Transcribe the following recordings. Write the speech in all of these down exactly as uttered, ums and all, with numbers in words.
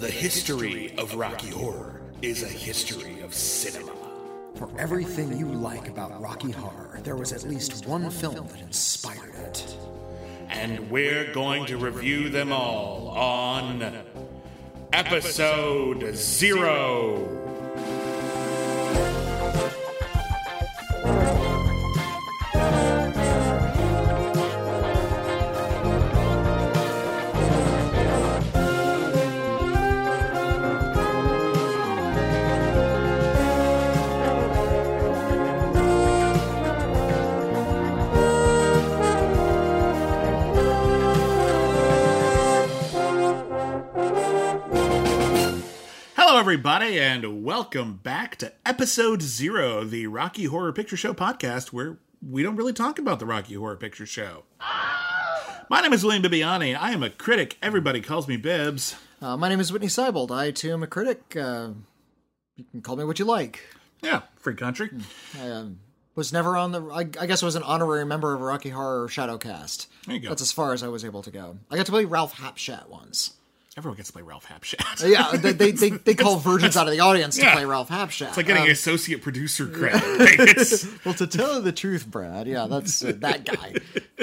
The history of Rocky Horror is a history of cinema. For everything you like about Rocky Horror, there was at least one film that inspired it. And we're going to review them all on Episode Zero. Everybody, and welcome back to Episode Zero, the Rocky Horror Picture Show podcast, where we don't really talk about the Rocky Horror Picture Show. My name is William Bibbiani. I am a critic. Everybody calls me Bibbs. Uh, my name is Whitney Seibold. I, too, am a critic. Uh, you can call me what you like. Yeah, free country. I uh, was never on the... I, I guess I was an honorary member of a Rocky Horror Shadowcast. There you go. That's as far as I was able to go. I got to play Ralph Hapschatt once. Everyone gets to play Ralph Hapschatt. Yeah, they they, they, they call virgins out of the audience to yeah. play Ralph Hapschatt. It's like getting um, an associate producer credit. It's... Well, to tell you the truth, Brad, yeah, that's uh, that guy.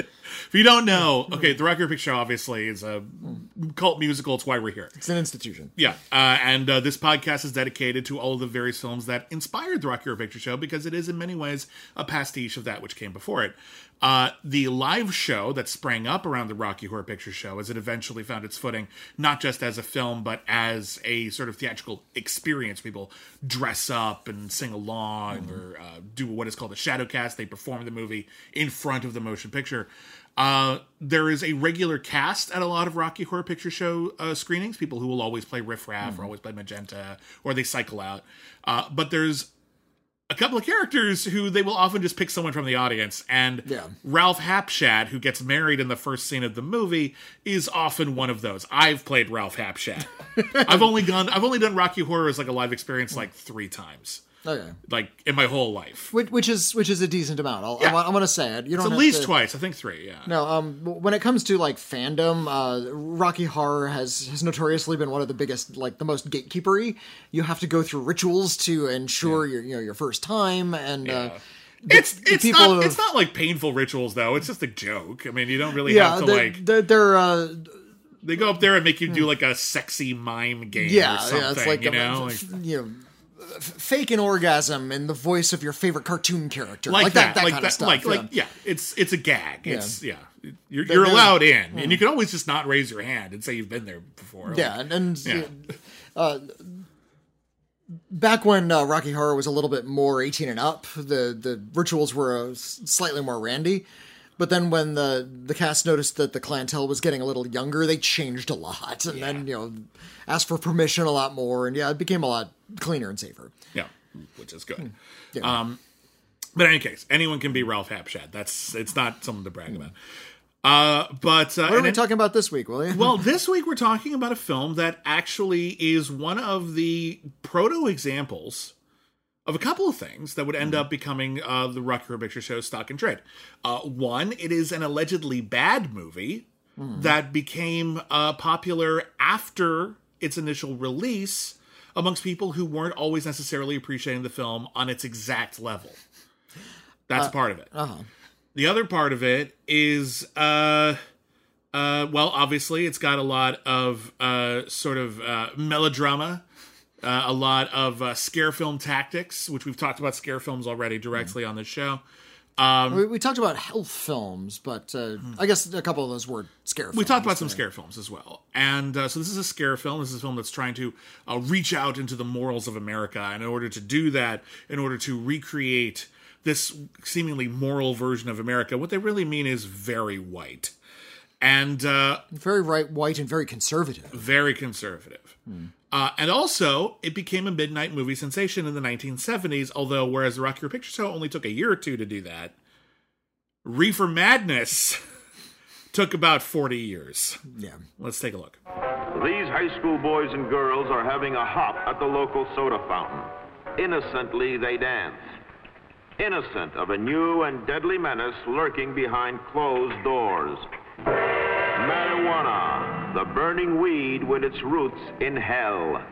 If you don't know, okay, the Rocky Horror Picture Show obviously is a cult musical. It's why we're here. It's an institution. Yeah, uh, and uh, this podcast is dedicated to all of the various films that inspired the Rocky Horror Picture Show, because it is in many ways a pastiche of that which came before it. Uh, the live show that sprang up around the Rocky Horror Picture Show, as it eventually found its footing, not just as a film, but as a sort of theatrical experience. People dress up and sing along, mm-hmm. or uh, do what is called a shadowcast. They perform the movie in front of the motion picture. Uh, there is a regular cast at a lot of Rocky Horror Picture Show uh, screenings. People who will always play Riff Raff, mm-hmm. or always play Magenta, or they cycle out. Uh, but there's a couple of characters who they will often just pick someone from the audience, and yeah. Ralph Hapschatt, who gets married in the first scene of the movie, is often one of those. I've played Ralph Hapschatt. I've only gone, I've only done Rocky Horror as like a live experience like three times. Okay. Like in my whole life, which, which is which is a decent amount. I'll, yeah. I'm going to say it. You don't it's at have least to... twice. I think three. Yeah. No. Um. When it comes to like fandom, uh, Rocky Horror has has notoriously been one of the biggest, like the most gatekeepery. You have to go through rituals to ensure yeah. your you know your first time, and yeah. uh, the, it's the it's not have... it's not like painful rituals though. It's just a joke. I mean, you don't really yeah, have to they're, like they're. they're uh, they go up there and make you do like a sexy mime game. Yeah. Or something, yeah. It's like you a, know. Like, you know. Fake an orgasm in the voice of your favorite cartoon character, like, like that, that, that like kind that, of stuff. Like, yeah. like, yeah, it's it's a gag. It's yeah, yeah. you're, They're, you're allowed in, yeah. and you can always just not raise your hand and say you've been there before. Yeah, like, and, and yeah. Uh, back when uh, Rocky Horror was a little bit more eighteen and up, the the rituals were uh, slightly more randy. But then when the, the cast noticed that the clientele was getting a little younger, they changed a lot, and yeah. then you know asked for permission a lot more, and yeah, it became a lot cleaner and safer. Yeah. Which is good. Yeah. Um, but in any case, anyone can be Ralph Hapschatt. That's it's not something to brag about. Uh, but uh, what are we it, talking about this week, William? Well, this week we're talking about a film that actually is one of the proto examples of a couple of things that would end mm-hmm. up becoming uh, the Rocky Horror Picture Show stock and trade. Uh, one, it is an allegedly bad movie mm-hmm. that became uh, popular after its initial release amongst people who weren't always necessarily appreciating the film on its exact level. That's uh, part of it. Uh-huh. The other part of it is, uh, uh, well, obviously, it's got a lot of uh, sort of uh, melodrama, uh, a lot of uh, scare film tactics, which we've talked about scare films already directly mm-hmm. on this show. Um, we, we talked about health films, but uh, I guess a couple of those were scare films. We talked about some scare films as well. And uh, so this is a scare film. This is a film that's trying to uh, reach out into the morals of America. And in order to do that, in order to recreate this seemingly moral version of America, what they really mean is very white. And uh, very right, white, and very conservative. Very conservative. Hmm. Uh, and also, it became a midnight movie sensation in the nineteen seventies, although whereas the Rocky Horror Picture Show only took a year or two to do that, Reefer Madness took about forty years. Yeah. Let's take a look. These high school boys and girls are having a hop at the local soda fountain. Innocently, they dance. Innocent of a new and deadly menace lurking behind closed doors. Marijuana. the burning weed with its roots in hell.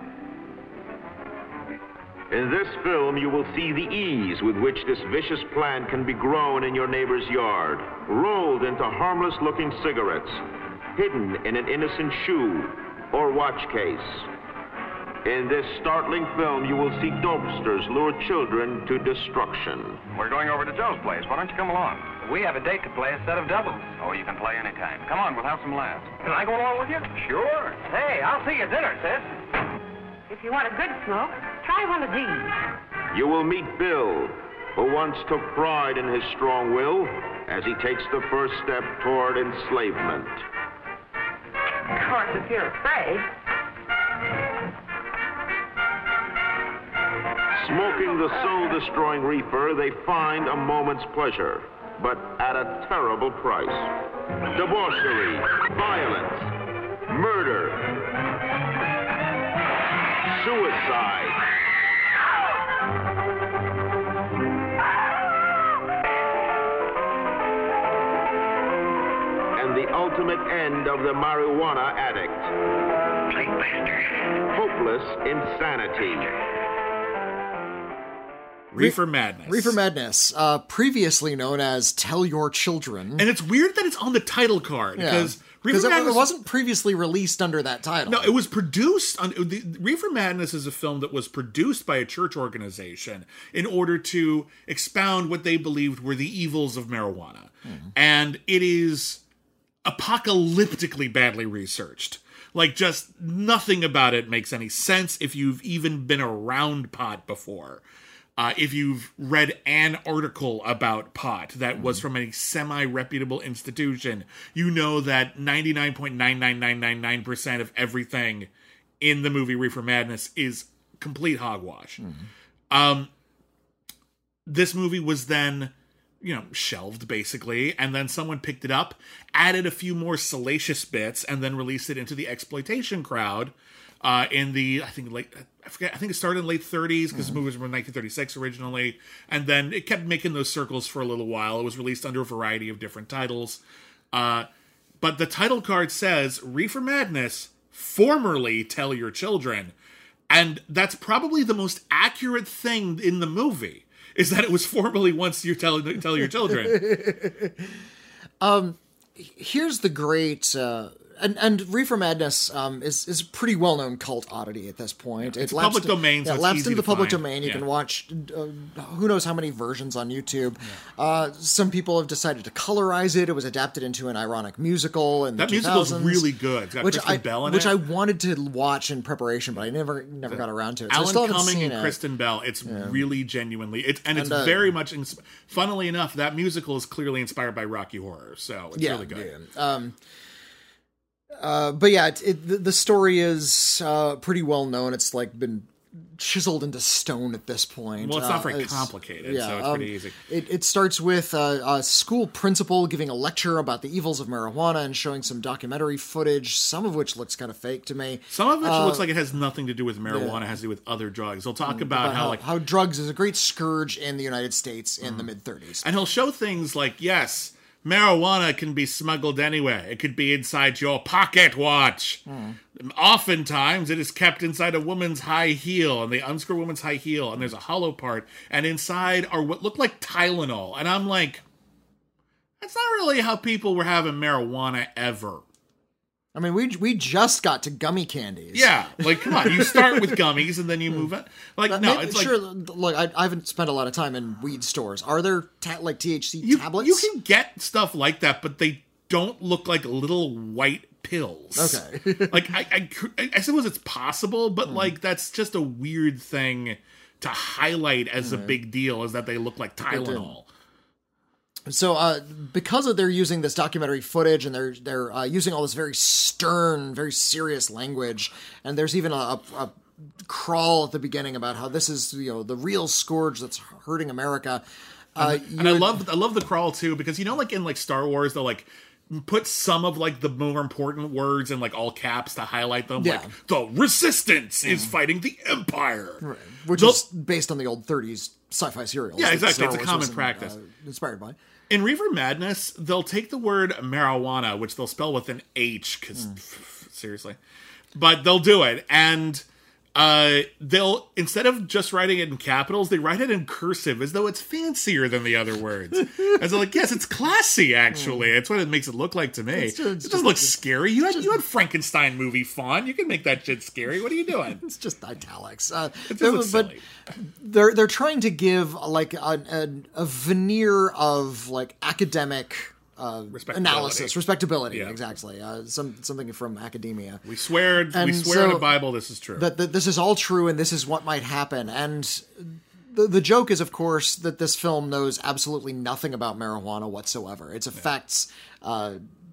In this film, you will see the ease with which this vicious plant can be grown in your neighbor's yard, rolled into harmless-looking cigarettes, hidden in an innocent shoe or watch case. In this startling film, you will see dopesters lure children to destruction. We're going over to Joe's place. Why don't you come along? We have a date to play a set of doubles. Oh, you can play anytime. Come on, we'll have some laughs. Can I go along with you? Sure. Hey, I'll see you at dinner, sis. If you want a good smoke, try one of these. You will meet Bill, who once took pride in his strong will as he takes the first step toward enslavement. Of course, if you're afraid. Smoking the soul-destroying reefer, they find a moment's pleasure, but at a terrible price. Debauchery, violence, murder, suicide. And the ultimate end of the marijuana addict. Hopeless insanity. Reefer Madness. Reefer Madness, uh, previously known as Tell Your Children. And it's weird that it's on the title card, Yeah. because Reefer Because it, Madness it wasn't previously released under that title. No, it was produced on the, Reefer Madness is a film that was produced by a church organization in order to expound what they believed were the evils of marijuana. Mm-hmm. And it is apocalyptically badly researched. Like, just nothing about it makes any sense if you've even been around pot before. Uh, if you've read an article about pot that mm-hmm. was from a semi-reputable institution, you know that ninety-nine point nine nine nine nine nine percent of everything in the movie Reefer Madness is complete hogwash. Mm-hmm. Um, this movie was then, you know, shelved, basically, and then someone picked it up, added a few more salacious bits, and then released it into the exploitation crowd uh, in the, I think, late... I forget, I think it started in the late thirties, because mm-hmm. the movie was from nineteen thirty-six originally, and then it kept making those circles for a little while. It was released under a variety of different titles. Uh, but the title card says, Reefer Madness, formerly Tell Your Children. And that's probably the most accurate thing in the movie, is that it was formerly once you Tell, tell Your Children. um, here's the great... Uh... And, and Reefer Madness um, is is a pretty well known cult oddity at this point. Yeah, it's it public domain, so yeah, it's lapsed easy into to the public find. domain. You yeah. can watch uh, who knows how many versions on YouTube. Yeah. Uh, some people have decided to colorize it. It was adapted into an ironic musical in the that two thousands. That musical's really good. It's got which Kristen I, Bell in which it. I wanted to watch in preparation, but I never never the, got around to it. So Alan I still haven't Cumming seen and it. Kristen Bell. It's yeah. really genuinely, it's and it's and, uh, very much. Ins- funnily enough, that musical is clearly inspired by Rocky Horror, so it's yeah, really good. Yeah. Um, Uh, but yeah, it, it, the, the story is uh, pretty well known. It's like been chiseled into stone at this point. Well, it's uh, not very it's, complicated, yeah, so it's um, pretty easy. It, it starts with uh, a school principal giving a lecture about the evils of marijuana and showing some documentary footage, some of which looks kind of fake to me. Some of which uh, looks like it has nothing to do with marijuana, yeah. it has to do with other drugs. He'll talk about, about how, how like how drugs is a great scourge in the United States in mm. the mid thirties. And he'll show things like, yes, marijuana can be smuggled anywhere. It could be inside your pocket watch. Hmm. Oftentimes, it is kept inside a woman's high heel, and they unscrew a woman's high heel, and there's a hollow part, and inside are what look like Tylenol. And I'm like, that's not really how people were having marijuana ever. I mean, we we just got to gummy candies. Yeah, like, come on. You start with gummies, and then you move on. Like, no, maybe, it's sure, like... Look, I, I haven't spent a lot of time in weed stores. Are there, ta- like, T H C you, tablets? You can get stuff like that, but they don't look like little white pills. Okay. like, I, I, I suppose it's possible, but, mm. like, that's just a weird thing to highlight as mm. a big deal, is that they look like Tylenol. So, uh, because of they're using this documentary footage and they're they're uh, using all this very stern, very serious language, and there's even a, a, a crawl at the beginning about how this is, you know, the real scourge that's hurting America. Uh, and and I love I love the crawl too, because you know, like in like Star Wars, they'll like put some of like the more important words in like all caps to highlight them. Yeah. Like the Resistance mm. is fighting the Empire, right. which they'll, is based on the old thirties sci-fi serials. Yeah, exactly. Star It's Wars a common was, practice. Uh, inspired by. In Reefer Madness, they'll take the word marijuana, which they'll spell with an H, because mm. seriously. But they'll do it, and uh, they'll, instead of just writing it in capitals, they write it in cursive as though it's fancier than the other words. As they're like, yes, it's classy, actually. It's what it makes it look like to me. It's just, it doesn't look scary. You had, you had Frankenstein movie font. You can make that shit scary. What are you doing? It's just italics. Uh, it just looks but silly. They're, they're trying to give, like, a, a, a veneer of, like, academic... Uh, analysis, respectability, yeah. exactly. Uh, some something from academia. We swear, and we swear so in the Bible this is true. That, that this is all true, and this is what might happen. And the the joke is, of course, that this film knows absolutely nothing about marijuana whatsoever. Its effects uh,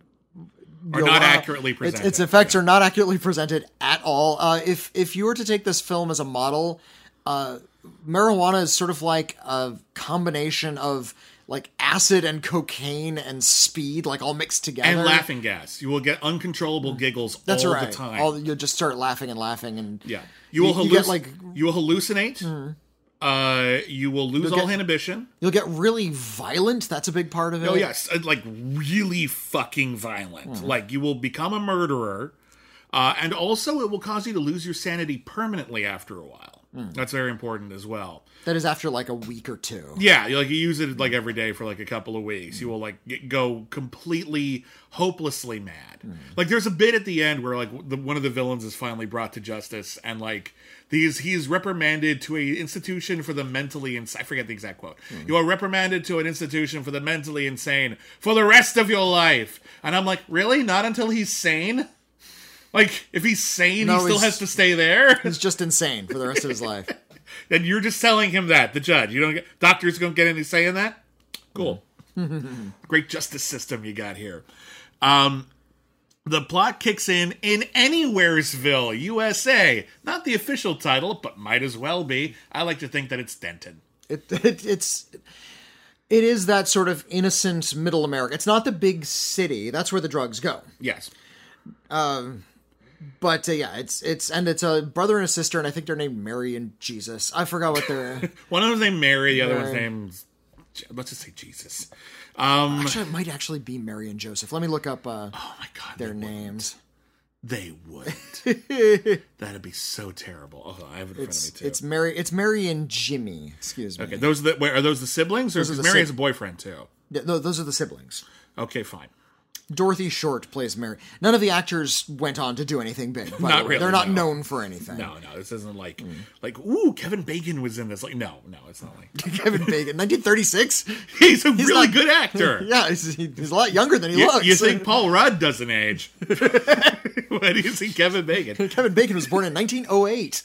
are not uh, accurately presented. Its, its effects yeah. are not accurately presented at all. Uh, if if you were to take this film as a model, uh, marijuana is sort of like a combination of like acid and cocaine and speed, like all mixed together. And laughing gas. You will get uncontrollable giggles That's all right. the time. All, you'll just start laughing and laughing. and Yeah. You will, you, halluc- you get like, you will hallucinate. Mm-hmm. Uh, you will lose all get, inhibition. You'll get really violent. That's a big part of it. Oh, yes. Like, really fucking violent. Mm. Like, you will become a murderer. Uh, and also, it will cause you to lose your sanity permanently after a while. Mm. That's very important as well. That is after like a week or two. Yeah, like you use it like every day for like a couple of weeks. You will like get, go completely hopelessly mad. Mm. Like there's a bit at the end where like the, one of the villains is finally brought to justice, and like these he's reprimanded to a institution for the mentally insane. I forget the exact quote. Mm. You are reprimanded to an institution for the mentally insane for the rest of your life. And I'm like, really? Not until he's sane? Like if he's sane, no, he still has to stay there. He's just insane for the rest of his life. And you're just telling him that, the judge. You don't get doctors don't get any say in that? Cool. Great justice system you got here. Um, the plot kicks in in Anywheresville, U S A. Not the official title, but might as well be. I like to think that it's Denton. It, it it's it is that sort of innocent middle America. It's not the big city. That's where the drugs go. Yes. Um But uh, yeah, it's it's and it's a brother and a sister, and I think they're named Mary and Jesus. I forgot what they're. One of them's named Mary, the other Mary. one's named. Let's just say Jesus. Um, actually, it might actually be Mary and Joseph. Let me look up. Uh, oh my god, their names. They wouldn't. That'd be so terrible. Oh, I have it in it's, front of me too. It's Mary. It's Mary and Jimmy. Excuse me. Okay, those are the, wait, are those the siblings, or is Mary si- has a boyfriend too? Yeah, no, those are the siblings. Okay, fine. Dorothy Short plays Mary. None of the actors went on to do anything big. By not the way. really. They're not no. known for anything. No, no. This isn't like, mm. like, ooh, Kevin Bacon was in this. Like, no, no, it's not like Kevin Bacon, nineteen thirty-six. He's a he's really not, good actor. Yeah, he's, he's a lot younger than he you, looks. You think Paul Rudd doesn't age? Why do you see Kevin Bacon? Kevin Bacon was born in nineteen oh eight.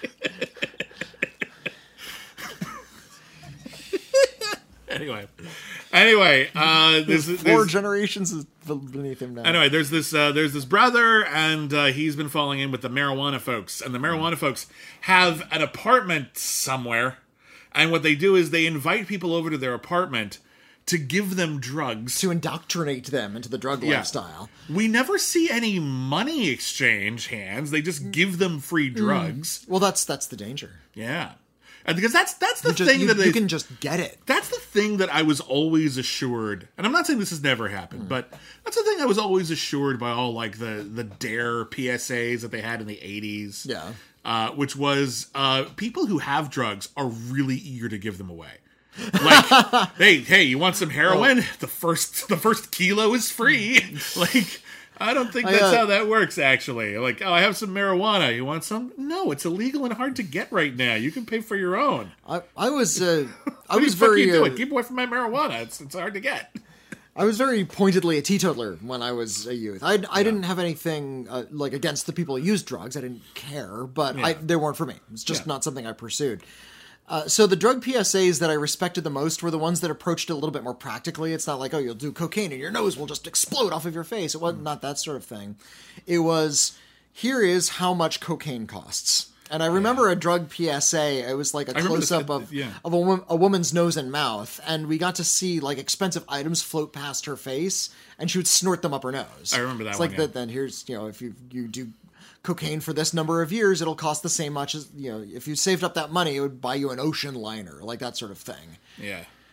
Anyway. Anyway, uh, there's, there's four there's, generations beneath him now. Anyway, there's this uh, there's this brother, and uh, he's been falling in with the marijuana folks, and the marijuana folks have an apartment somewhere, and what they do is they invite people over to their apartment to give them drugs, to indoctrinate them into the drug yeah. lifestyle. We never see any money exchange hands; they just give them free drugs. Mm. Well, that's that's the danger. Yeah. And because that's that's the just, thing you, that they, you can just get it. That's the thing that I was always assured, and I'm not saying this has never happened, mm. but that's the thing I was always assured by all like the the DARE P S As that they had in the eighties. Yeah, uh, which was uh, people who have drugs are really eager to give them away. Like, hey, hey, you want some heroin? Oh. The first the first kilo is free. Like. I don't think that's I, uh, how that works, actually. Like, oh, I have some marijuana. You want some? No, it's illegal and hard to get right now. You can pay for your own. I, I was, uh, I what was the fuck very. Are you doing? Uh, Keep away from my marijuana. It's it's hard to get. I was very pointedly a teetotaler when I was a youth. I, I yeah. didn't have anything uh, like against the people who used drugs. I didn't care, but yeah. I, they weren't for me. It's just yeah. not something I pursued. Uh, so the drug P S As that I respected the most were the ones that approached it a little bit more practically. It's not like, oh, you'll do cocaine and your nose will just explode off of your face. It was not that sort of thing. It was, here is how much cocaine costs. And I remember yeah. a drug P S A, it was like a close-up of, yeah. of a, a woman's nose and mouth, and we got to see like expensive items float past her face, and she would snort them up her nose. I remember that it's one, like yeah. that. Then here's, you know, if you, you do cocaine for this number of years, it'll cost the same much as, you know, if you saved up that money, it would buy you an ocean liner, like that sort of thing. Yeah.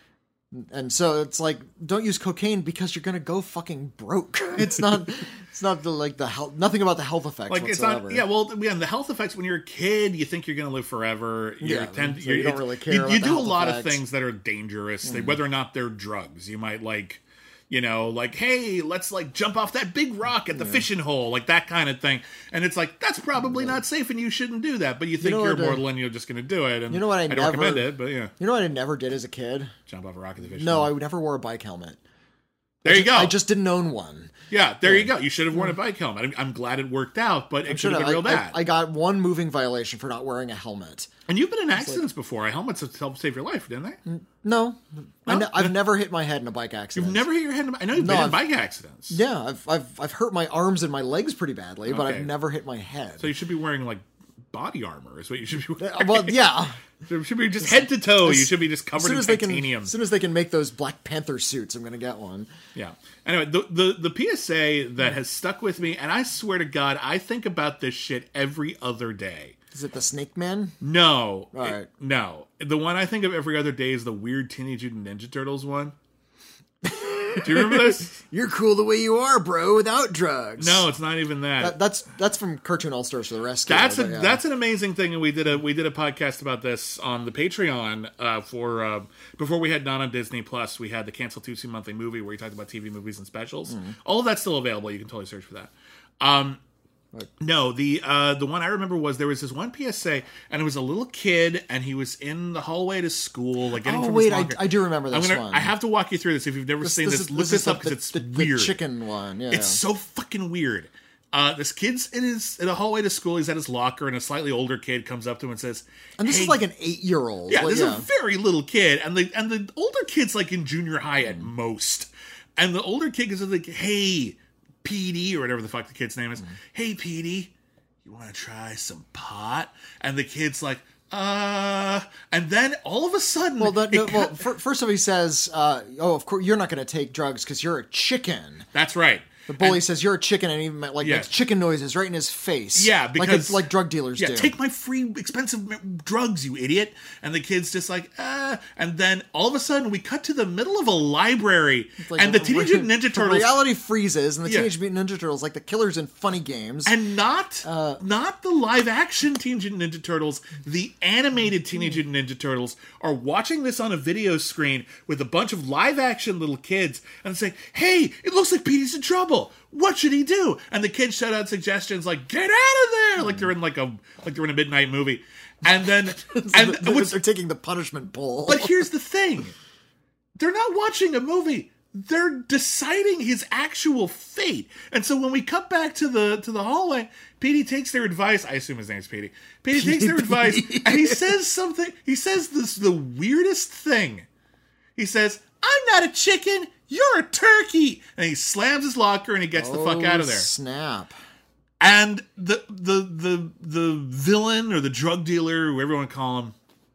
And so it's like, don't use cocaine because you're gonna go fucking broke. It's not, it's not the like the health, nothing about the health effects Like whatsoever. it's not, yeah. Well, yeah, the health effects when you're a kid, you think you're going to live forever. You're Yeah, tend, so you're, you don't it's- really care You, about you the do a health lot of effects. things that are dangerous, they, whether or not they're drugs. You might like, you know, like, hey, let's like jump off that big rock at the fishing hole, like that kind of thing. And it's like that's probably not safe, and you shouldn't do that. But you think know you are what, uh, mortal, and you're just going to do it. And You know what I don't never- recommend it, but yeah, You know what I never did as a kid? jump off a rock at the fishing No, hole. I never wore a bike helmet. There you go. I just didn't own one. yeah, there you go. You should have worn a bike helmet. I'm, I'm glad it worked out, but it should have been I, real I- bad. I got one moving violation for not wearing a helmet. and you've been in accidents before. Helmets have helped save your life, didn't they? No, I No? ne- I've never hit my head in a bike accident. You've never hit your head in a, I know you've No, been in I've- bike accidents. Yeah, I've, I've I've hurt my arms and my legs pretty badly, but Okay. I've never hit my head. So you should be wearing like body armor is what you should be wearing. Uh, well, yeah. It should be just head to toe. You should be just As covered soon in as they can, titanium. as soon as they can make those Black Panther suits, I'm gonna get one. Yeah. Anyway, the, the the P S A that has stuck with me, and I swear to God, I think about this shit every other day. Is it the Snake Man? No, All it- right. no. The one I think of every other day is the weird Teenage Mutant Ninja Turtles one. Do you remember this? You're cool the way you are, bro, without drugs. No, it's not even that. That, that's that's from Cartoon All Stars for the Rescue. That's a but yeah. that's an amazing thing, and we did a we did a podcast about this on the Patreon uh, for uh, before we had Not on Disney Plus. We had the Cancel Tuesday monthly movie where we talked about T V movies and specials. Mm-hmm. All of that's still available. You can totally search for that. Um, no, the uh, the one I remember was there was this one P S A, and it was a little kid, and he was in the hallway to school, like getting Oh from wait, his I, locker. I do remember this I'm gonna, one. I have to walk you through this if you've never seen this. is- look this, is up the- because it's the, weird. The chicken one, yeah. It's so fucking weird. Uh, this kid's in his in a hallway to school. He's at his locker, and a slightly older kid comes up to him and says, and this "Hey, is like an eight-year-old. yeah, like, this is a very little kid, and the and the older kid's like in junior high at most, and the older kid is like, "Hey, P D," or whatever the fuck the kid's name is. "Hey, P D, you want to try some pot?" And the kid's like, "Uh," and then all of a sudden, Well, the, it no, well, cut- fir- first of all, he says, uh, "Oh, of course, you're not going to take drugs because you're a chicken." that's right. The bully says you're a chicken, and he like Yeah. makes chicken noises right in his face. Yeah, like because a, like drug dealers yeah, do. take my free expensive drugs, you idiot. And the kid's just like, ah. And then all of a sudden, we cut to the middle of a library, Like, and the Teenage Mutant Ninja the Turtles, reality freezes, and the Yeah. Teenage Mutant Ninja Turtles, like the killers in funny games. and not Uh, not the live action Teenage Mutant Ninja Turtles, the animated Teenage Mutant Ninja Turtles are watching this on a video screen with a bunch of live action little kids, and saying, "Hey, it looks like Petey's in trouble. What should he do?" And the kids shout out suggestions like, "Get out of there!" Like they're in like a like they're in a midnight movie. And then and they're, what's, they're taking the punishment pole. but here's the thing. They're not watching a movie. They're deciding his actual fate. And so when we cut back to the to the hallway, Petey takes their advice. I assume his name's Petey. Petey takes their advice, and he says something. He says this the weirdest thing. He says, "I'm not a chicken. You're a turkey." And he slams his locker and he gets the fuck out of there. Oh, snap. And the the the the villain or the drug dealer, whoever you want to call him,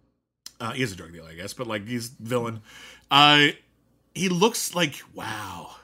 uh, he is a drug dealer, I guess, but like he's villain. Uh, he looks like, wow,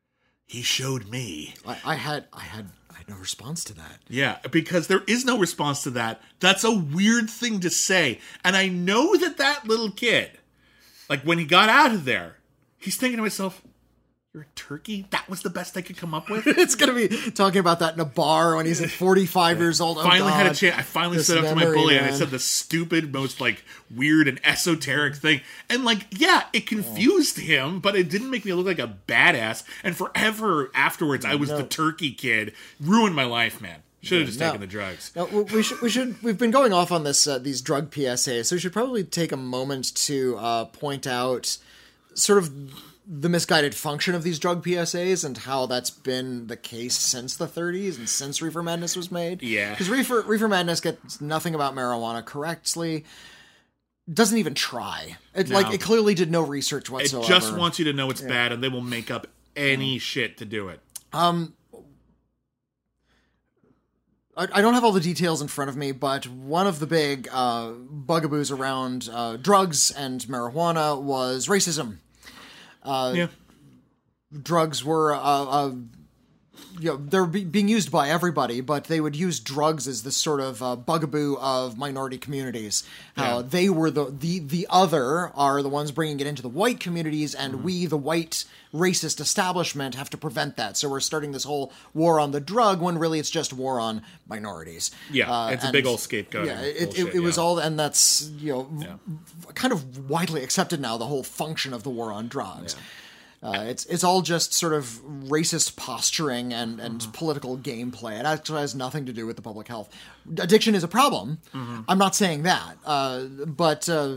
he showed me. I, I had I had I had no response to that. Yeah, because there is no response to that. That's a weird thing to say, and I know that that little kid, like when he got out of there, he's thinking to himself, "You're a turkey? That was the best I could come up with?" It's gonna be talking about that in a bar when he's at forty-five years old. Oh, Finally had a God. chance. I finally This stood up to my memory, bully and I man. said the stupid, most like weird and esoteric thing. And like, yeah, it confused him, but it didn't make me look like a badass. And forever afterwards, I was the turkey kid. Ruined my life, man. Should have just no. taken the drugs. No, we we should we should we've been going off on this uh, these drug P S As, so we should probably take a moment to uh, point out sort of the misguided function of these drug P S As and how that's been the case since the thirties and since Reefer Madness was made. Yeah. Because Reefer, Reefer Madness gets nothing about marijuana correctly. Doesn't even try. It No. like it clearly did no research It whatsoever. just wants you to know it's bad, and they will make up any shit to do it. I I don't have all the details in front of me, but one of the big uh, bugaboos around uh, drugs and marijuana was racism. yeah. Drugs were a, a you know, they're be- being used by everybody, but they would use drugs as this sort of uh, bugaboo of minority communities. How Yeah. they were the, the the other are the ones bringing it into the white communities, and Mm-hmm. we, the white racist establishment, have to prevent that. So we're starting this whole war on the drug when really it's just war on minorities. Yeah, Uh, it's a and- big old scapegoat. Yeah, it, it, bullshit, it was yeah. all, and that's, you know, Yeah. kind of widely accepted now, the whole function of the war on drugs. Uh, it's it's all just sort of racist posturing and, and Mm-hmm. political gameplay. It actually has nothing to do with the public health. Addiction is a problem. Mm-hmm. I'm not saying that. Uh, but uh,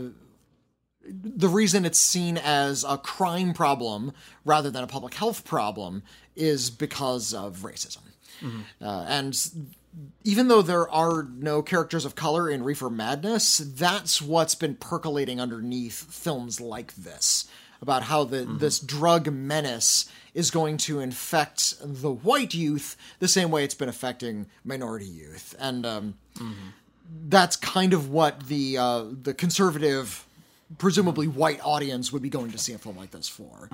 the reason it's seen as a crime problem rather than a public health problem is because of racism. Uh, and even though there are no characters of color in Reefer Madness, that's what's been percolating underneath films like this, about how the this drug menace is going to infect the white youth the same way it's been affecting minority youth. And um, that's kind of what the uh, the conservative, presumably white audience would be going to see a film like this for.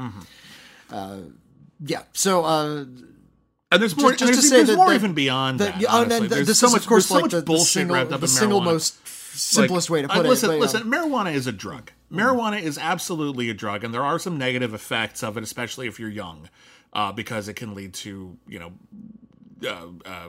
Uh, yeah, so... Uh, And there's more. just, just to there's, say there's that more that- even beyond that- that. yeah, and honestly. then There's this so is much, of course there's so like much the, the bullshit single, wrapped up the in single marijuana. most simplest way to uh, put listen, it. but, listen, um, marijuana is a drug. Marijuana is absolutely a drug, and there are some negative effects of it, especially if you're young, uh, because it can lead to, you know, uh, uh,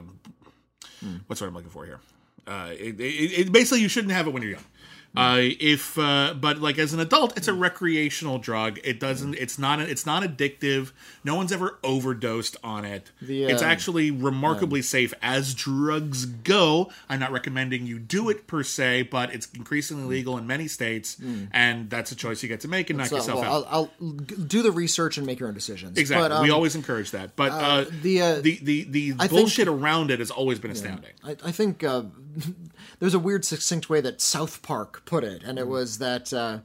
what's what I'm looking for here? Uh, it, it, it basically you shouldn't have it when you're young. Uh, if uh, but like as an adult, it's a recreational drug. It doesn't. It's not. It's not addictive. No one's ever overdosed on it. The, it's uh, actually remarkably safe as drugs go. I'm not recommending you do it per se, but it's increasingly legal in many states, and that's a choice you get to make and knock so, yourself well, out. I'll, I'll g- do the research and make your own decisions. Exactly. But, um, we always encourage that. But uh, the, uh, the the the I think- bullshit around it has always been astounding. I, I think uh, there's a weird succinct way that South Park put it, and it was that uh,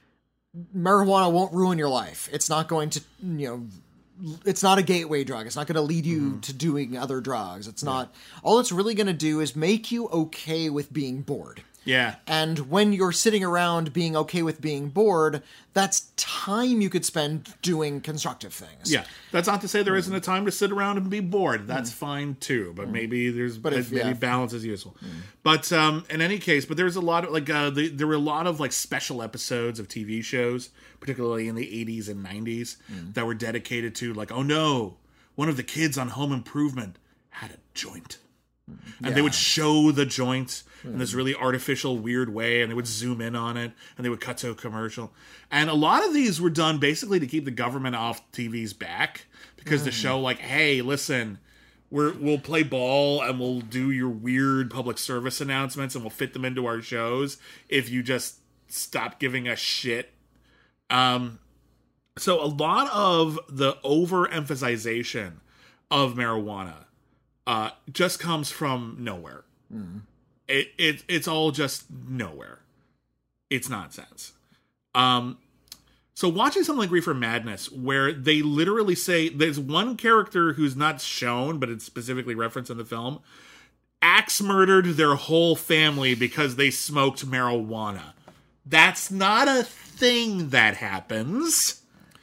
marijuana won't ruin your life. It's not going to, you know, it's not a gateway drug. It's not going to lead you to doing other drugs. It's not. All it's really going to do is make you okay with being bored. Yeah. And when you're sitting around being okay with being bored, that's time you could spend doing constructive things. Yeah, that's not to say there isn't a time to sit around and be bored. That's fine too, but maybe there's But if- maybe yeah. balance is useful. But um, in any case, but there was a lot of like uh, the, there were a lot of like special episodes of T V shows, particularly in the eighties and nineties, that were dedicated to like, oh no, one of the kids on Home Improvement had a joint. And they would show the joint in this really artificial, weird way, and they would zoom in on it, and they would cut to a commercial. And a lot of these were done basically to keep the government off T V's back, because the show, like, hey, listen, we're, we'll play ball, and we'll do your weird public service announcements, and we'll fit them into our shows if you just stop giving us shit. Um, so a lot of the overemphasization of marijuana Uh, just comes from nowhere. It, it it's all just nowhere. It's nonsense. Um, so watching something like Reefer Madness, where they literally say there's one character who's not shown, but it's specifically referenced in the film, axe murdered their whole family because they smoked marijuana. That's not a thing that happens.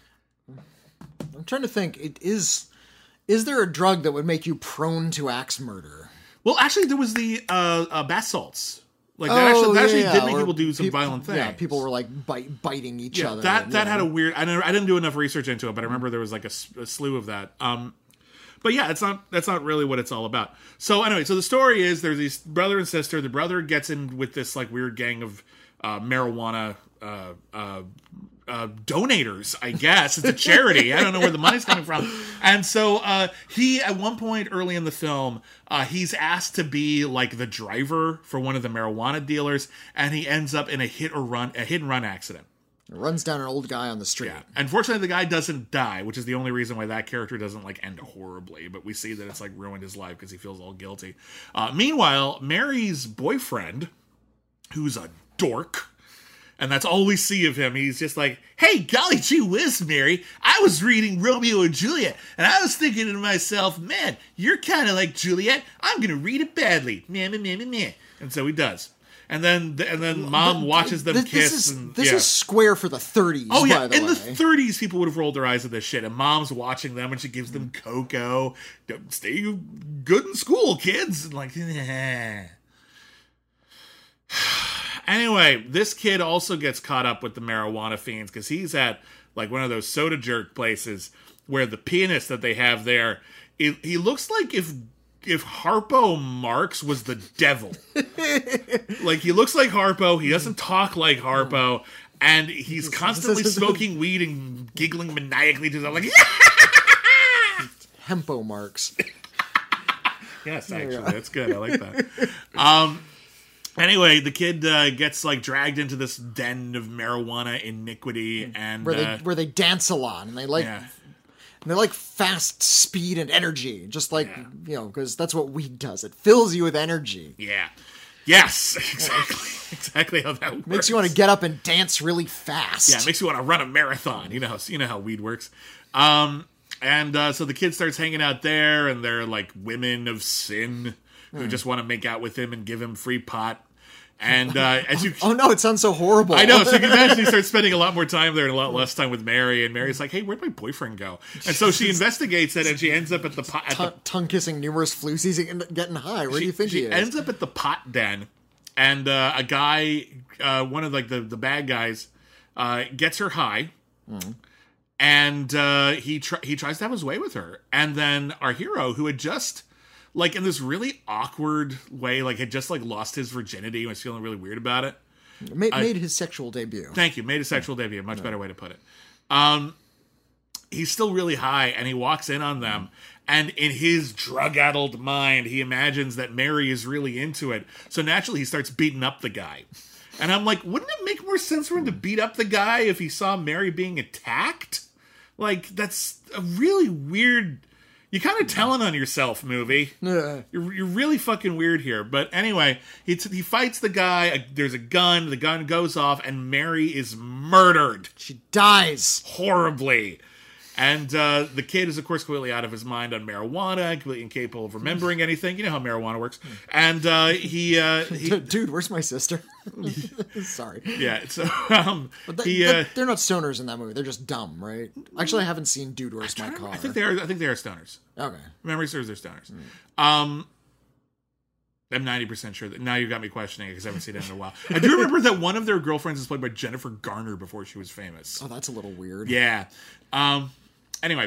I'm trying to think. It is. Is there a drug that would make you prone to axe murder? Well, actually, there was the uh, uh, bath salts. Like that Oh, actually, that yeah, actually yeah, did make or people do some peop- violent things. Yeah, people were like bite, biting each Yeah, other. that that yeah. had a weird. I didn't, I didn't do enough research into it, but I remember there was like a, s- a slew of that. Um, but yeah, it's not. That's not really what it's all about. So anyway, so the story is there's these brother and sister. The brother gets in with this like weird gang of uh, marijuana uh, uh, uh, donators. I guess it's a charity. I don't know where the money's coming from. And so uh, he, at one point early in the film, uh, he's asked to be like the driver for one of the marijuana dealers, and he ends up in a hit or run, a hit and run accident. It runs down an old guy on the street. Yeah. Unfortunately, the guy doesn't die, which is the only reason why that character doesn't like end horribly. But we see that it's like ruined his life because he feels all guilty. Uh, meanwhile, Mary's boyfriend, who's a dork, and that's all we see of him. He's just like, hey, golly gee whiz, Mary. I was reading Romeo and Juliet, and I was thinking to myself, man, you're kind of like Juliet. I'm going to read it badly. Meh, meh, meh, meh, meh. And so he does. And then and then mom watches them this, kiss. This, is, and, this yeah. is square for the thirties. Oh yeah, by the in way. the thirties, people would have rolled their eyes at this shit, and mom's watching them, and she gives them cocoa. Stay good in school, kids. And like, eh. Anyway, this kid also gets caught up with the marijuana fiends because he's at like one of those soda jerk places where the pianist that they have there, it, he looks like if if Harpo Marx was the devil. Like, he looks like Harpo, he doesn't talk like Harpo, and he's constantly smoking weed and giggling maniacally to himself like, yeah! Hempo Marx. Yes, actually, that's good. I like that. Um, anyway, the kid uh, gets like dragged into this den of marijuana iniquity, and Where they uh, where they dance a lot, and they like yeah. and they like fast speed and energy, just like Yeah. you know, because that's what weed does. It fills you with energy. Yeah. Yes, exactly. Exactly how that works. Makes you want to get up and dance really fast. Yeah, it makes you want to run a marathon. You know how you know how weed works. Um, and uh, so the kid starts hanging out there, and they're like women of sin who Mm. just want to make out with him and give him free pot. And uh, as you, Oh no, it sounds so horrible. I know. So you can imagine he starts spending a lot more time there and a lot less time with Mary. And Mary's like, "Hey, where'd my boyfriend go?" And so she investigates it, and she ends up at the pot. At the, Tongue kissing numerous floozies and getting high. Where she, do you think she he is? ends up at the pot den, and uh, a guy, uh, one of like the the bad guys, uh, gets her high, Mm. and uh, he tr- he tries to have his way with her, and then our hero, who had just like in this really awkward way, like had just like lost his virginity and was feeling really weird about it. Ma- made his sexual debut. Thank you. Made a sexual debut. A much better way to put it. Um, he's still really high, and he walks in on them. And in his drug-addled mind, he imagines that Mary is really into it. So naturally, he starts beating up the guy. And I'm like, wouldn't it make more sense for him to beat up the guy if he saw Mary being attacked? Like, that's a really weird... You're kind of telling on yourself, movie. Yeah. You're, you're really fucking weird here. But anyway, he, t- he fights the guy. A, there's a gun. The gun goes off, and Mary is murdered She dies. horribly. And uh, the kid is, of course, completely out of his mind on marijuana, completely incapable of remembering anything. You know how marijuana works. And uh, he, uh, he, Dude, where's my sister? Sorry. yeah. So um, But they, he, they- uh, they're not stoners in that movie. They're just dumb, right? Actually, I haven't seen Dude, Where's My Car. I think they are. I think they are stoners. Okay. Memory serves, they're stoners. Um, I'm ninety percent sure that now you've got me questioning it because I haven't seen it in a while. I do remember that one of their girlfriends was played by Jennifer Garner before she was famous. Oh, that's a little weird. Yeah. Um, anyway,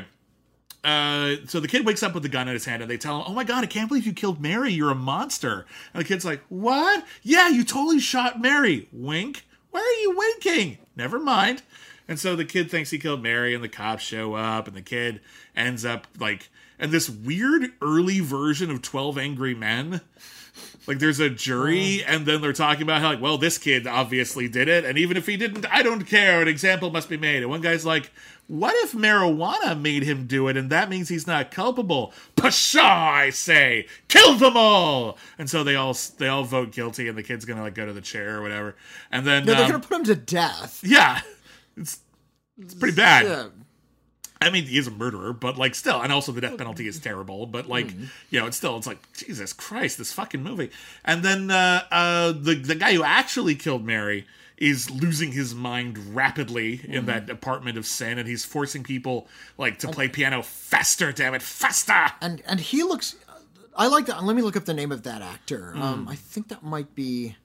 uh, so the kid wakes up with the gun in his hand and they tell him, "Oh my God, I can't believe you killed Mary. You're a monster." And the kid's like, "What? Yeah, you totally shot Mary." Wink. Why are you winking? Never mind. And so the kid thinks he killed Mary, and the cops show up, and the kid ends up like in this weird early version of twelve Angry Men. Like, there's a jury, and then they're talking about how, like, well, this kid obviously did it, and even if he didn't, I don't care. An example must be made. And one guy's like, what if marijuana made him do it, and that means he's not culpable? Pshaw, I say! Kill them all! And so they all they all vote guilty, and the kid's gonna, like, go to the chair or whatever. And then, No, they're um, gonna put him to death. yeah, it's it's pretty bad. Yeah. I mean, he is a murderer, but like still, and also the death penalty is terrible. But like, Mm-hmm. you know, it's still, it's like Jesus Christ, this fucking movie. And then uh, uh, the the guy who actually killed Mary is losing his mind rapidly in Mm-hmm. that apartment of sin, and he's forcing people like to play piano faster. Damn it, faster! And and he looks. I like that. Let me look up the name of that actor. Hmm. Um, I think that might be.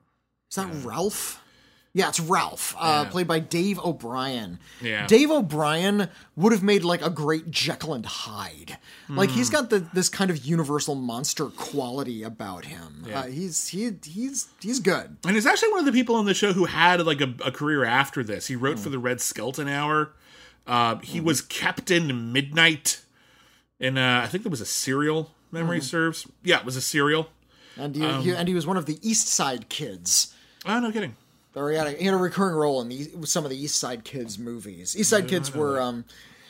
Is that Ralph? Yeah, it's Ralph, uh, Yeah. played by Dave O'Brien. Yeah. Dave O'Brien would have made like a great Jekyll and Hyde. Like Hmm. he's got the, this kind of universal monster quality about him. Yeah. Uh, he's he he's he's good. And he's actually one of the people on the show who had like a, a career after this. He Hmm. wrote for the Red Skelton Hour. Uh, he was Captain Midnight in uh, I think there was a serial. Memory Hmm. serves. Yeah, it was a serial. And he, Um, he and he was one of the East Side Kids. Oh, no kidding. Or he had a, he had a recurring role in the, some of the East Side Kids movies. East Side Kids were um,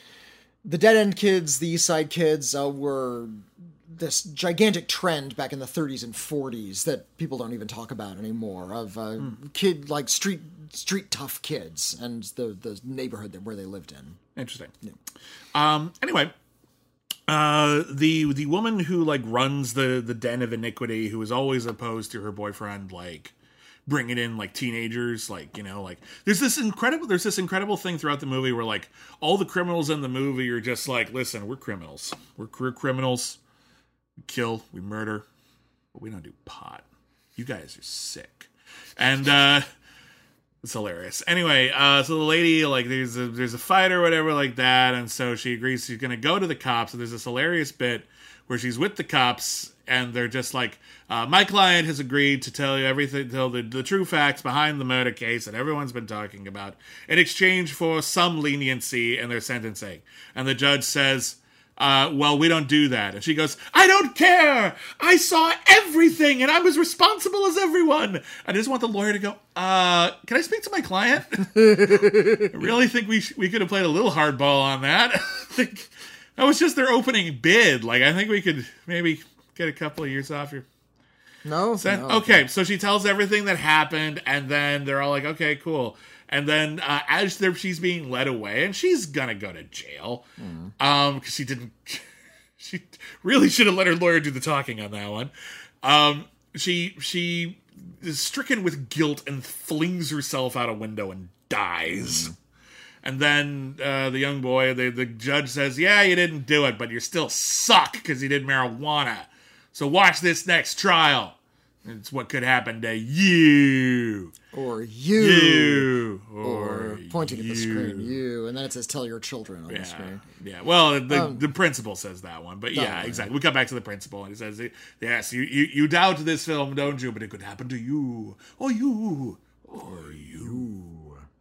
the Dead End Kids. The East Side Kids uh, were this gigantic trend back in the thirties and forties that people don't even talk about anymore. Of uh, Hmm. kid like street street tough kids and the the neighborhood that where they lived in. Interesting. Um, anyway, Uh, the the woman who like runs the the den of iniquity, who is always opposed to her boyfriend, like bringing in like teenagers, like, you know, like there's this incredible there's this incredible thing throughout the movie where like all the criminals in the movie are just like, listen, we're criminals, we're career criminals, we kill, we murder, but we don't do pot. You guys are sick, and uh, it's hilarious. Anyway, uh, so the lady, like, there's a there's a fight or whatever like that, and so she agrees she's gonna go to the cops. And there's this hilarious bit where she's with the cops, and they're just like, uh, my client has agreed to tell you everything, tell the, the true facts behind the murder case that everyone's been talking about, in exchange for some leniency in their sentencing. And the judge says, Uh, well, we don't do that. And she goes, I don't care. I saw everything and I'm as responsible as everyone. I just want the lawyer to go, uh, can I speak to my client? I really think we sh- we could have played a little hardball on that. I think that was just their opening bid. Like, I think we could maybe get a couple of years off your... No? Sen- no okay, so she tells everything that happened, and then they're all like, okay, cool. And then uh, as they're, she's being led away, and she's gonna go to jail, mm. um, because she didn't. She really should have let her lawyer do the talking on that one. Um, she she is stricken with guilt and flings herself out a window and dies. Mm. And then uh, the young boy, the the judge says, "Yeah, you didn't do it, but you still suck because you did marijuana. So watch this next trial. It's what could happen to you." Or you. You. Or, or pointing you. at the screen, you. And then it says, tell your children on yeah. the screen. Yeah, well, the, um, the principal says that one. But yeah, oh, exactly. We come back to the principal, and he says, yes, you, you, you doubt this film, don't you? But it could happen to you. Or you. Or you.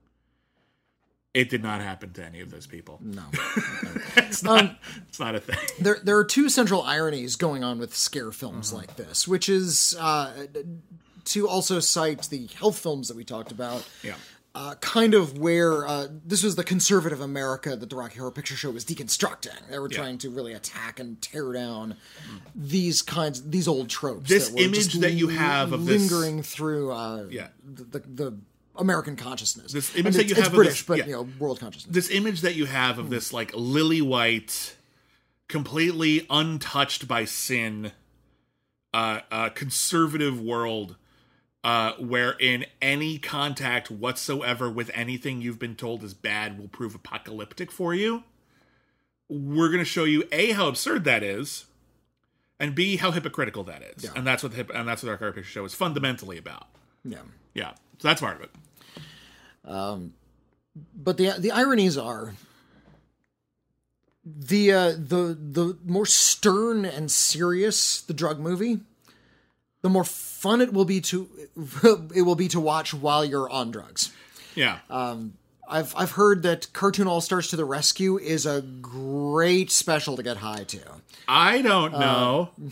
It did not happen to any of those people. No. it's, not, um, it's not a thing. There there are two central ironies going on with scare films uh-huh. like this, which is uh, to also cite the health films that we talked about. Yeah. Uh, kind of where uh, this was the conservative America that the Rocky Horror Picture Show was deconstructing. They were yeah. trying to really attack and tear down mm. these kinds, these old tropes. This that were image just that you have of this... lingering through uh, yeah. the, the, the American consciousness. This image and that it's, you it's have British, of this, but yeah. you know, world consciousness. This image that you have of mm. this like lily white, completely untouched by sin, uh, uh, conservative world, uh, wherein any contact whatsoever with anything you've been told is bad will prove apocalyptic for you. We're going to show you A, how absurd that is, and B, how hypocritical that is. Yeah. And that's what the hip- and that's what our Horror Picture Show is fundamentally about. Yeah. Yeah. So that's part of it. Um, but the the ironies are the uh, the the more stern and serious the drug movie, the more fun it will be to it will be to watch while you're on drugs. Yeah. Um, I've I've heard that Cartoon All Stars to the Rescue is a great special to get high to. I don't know. Uh,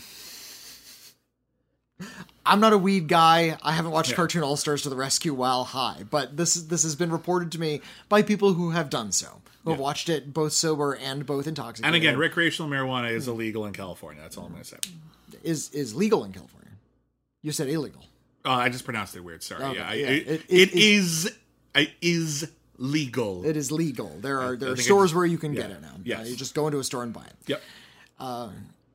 I'm not a weed guy. I haven't watched yeah. Cartoon All Stars to the Rescue while high, but this this has been reported to me by people who have done so, who yeah. have watched it both sober and both intoxicated. And again, recreational marijuana is illegal in California. That's all I'm going to say. Is is legal in California? You said illegal. Oh, I just pronounced it weird. Sorry. Okay, yeah, yeah. I, It, it, it, it is it is legal. It is legal. There are there I are think stores it's- where you can yeah. get it now. Yes. Uh, you just go into a store and buy it. Yep. Uh,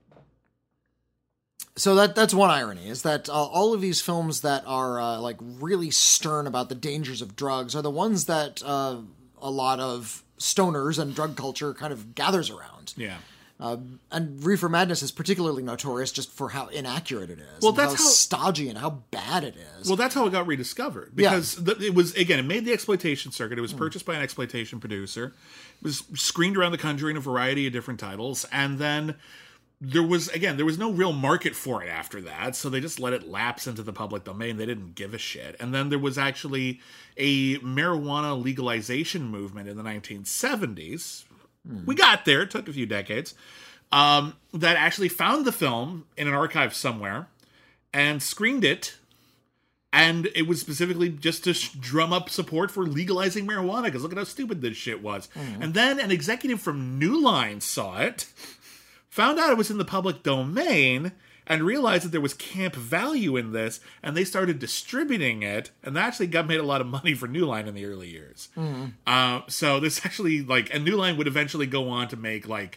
so that that's one irony, is that uh, all of these films that are uh, like really stern about the dangers of drugs are the ones that uh, a lot of stoners and drug culture kind of gathers around. Yeah. Uh, and Reefer Madness is particularly notorious just for how inaccurate it is. Well, and that's how, how- stodgy and how bad it is. Well, that's how it got rediscovered. Because Yeah. the, it was, again, it made the exploitation circuit. It was purchased by an exploitation producer. It was screened around the country in a variety of different titles. And then there was, again, there was no real market for it after that. So they just let it lapse into the public domain. They didn't give a shit. And then there was actually a marijuana legalization movement in the nineteen seventies. Hmm. We got there. It took a few decades. Um, that actually found the film in an archive somewhere and screened it. And it was specifically just to sh- drum up support for legalizing marijuana, because look at how stupid this shit was. Mm-hmm. And then an executive from New Line saw it, found out it was in the public domain, and realized that there was camp value in this, and they started distributing it, and that actually got made a lot of money for New Line in the early years. Mm-hmm. Uh, so this actually, like, and New Line would eventually go on to make, like,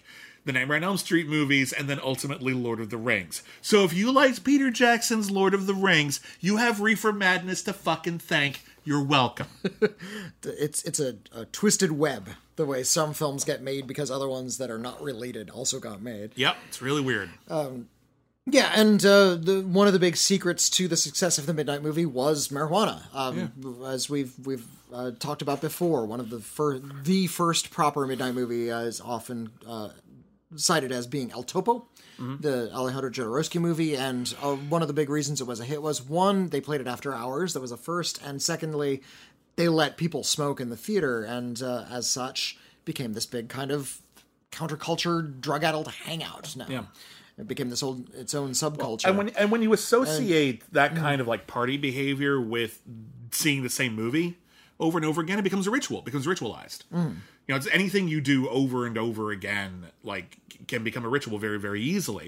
the Nightmare on Elm Street movies, and then ultimately Lord of the Rings. So if you liked Peter Jackson's Lord of the Rings, you have Reefer Madness to fucking thank. You're welcome. It's it's a, a twisted web, the way some films get made because other ones that are not related also got made. Yep, it's really weird. Um, yeah, and uh, the one of the big secrets to the success of the Midnight Movie was marijuana. Um, yeah. As we've we've uh, talked about before, one of the fir- the first proper Midnight Movie uh, is often uh, cited as being El Topo. Mm-hmm. The Alejandro Jodorowsky movie, and uh, one of the big reasons it was a hit was, one, they played it after hours, that was a first, and secondly, they let people smoke in the theater, and uh, as such, became this big kind of counterculture, drug-addled hangout now. Yeah. It became this old its own subculture. Well, and when and when you associate and, that kind mm. of like party behavior with seeing the same movie over and over again, it becomes a ritual, it becomes ritualized. Mm. You know, it's anything you do over and over again, like, can become a ritual very, very easily.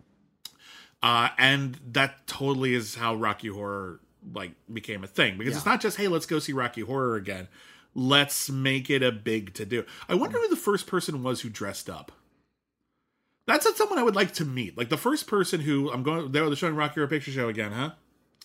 Uh, and that totally is how Rocky Horror, like, became a thing. Because yeah. it's not just, hey, let's go see Rocky Horror again. Let's make it a big to-do. I wonder who the first person was who dressed up. That's not someone I would like to meet. Like, the first person who, I'm going, they're showing Rocky Horror Picture Show again, huh?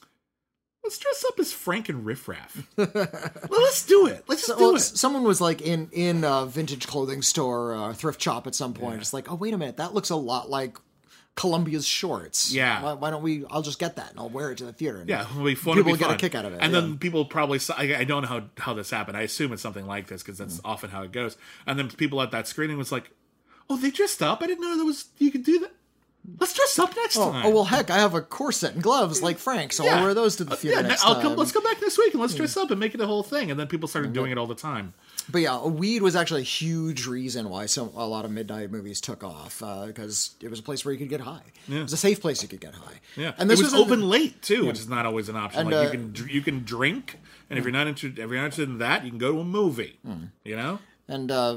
Let's dress up as Frank and Riff Raff. Well, let's do it. Let's just so, do well, it. Someone was like in in a vintage clothing store, uh, thrift shop at some point. Yeah. It's like, oh, wait a minute, that looks a lot like Columbia's shorts. Yeah. Why, why don't we? I'll just get that and I'll wear it to the theater. And yeah, it'll be fun. People will get fun. a kick out of it. And yeah. then people probably. I, I don't know how how this happened. I assume it's something like this because that's mm. often how it goes. And then people at that screening was like, "Oh, they dressed up. I didn't know there was you could do that." Let's dress up next oh, time. Oh, well, heck, I have a corset and gloves like Frank, so yeah. I'll wear those to the theater uh, yeah, next I'll time. Come, let's come back next week and let's dress up and make it a whole thing. And then people started mm-hmm. doing it all the time. But yeah, weed was actually a huge reason why so a lot of midnight movies took off, because uh, it was a place where you could get high. Yeah. It was a safe place you could get high. Yeah, and this it was, was open a, late too, yeah. which is not always an option. And, like uh, you can you can drink, and if you're not interested, if you're not interested in that, you can go to a movie. Mm. You know, and. uh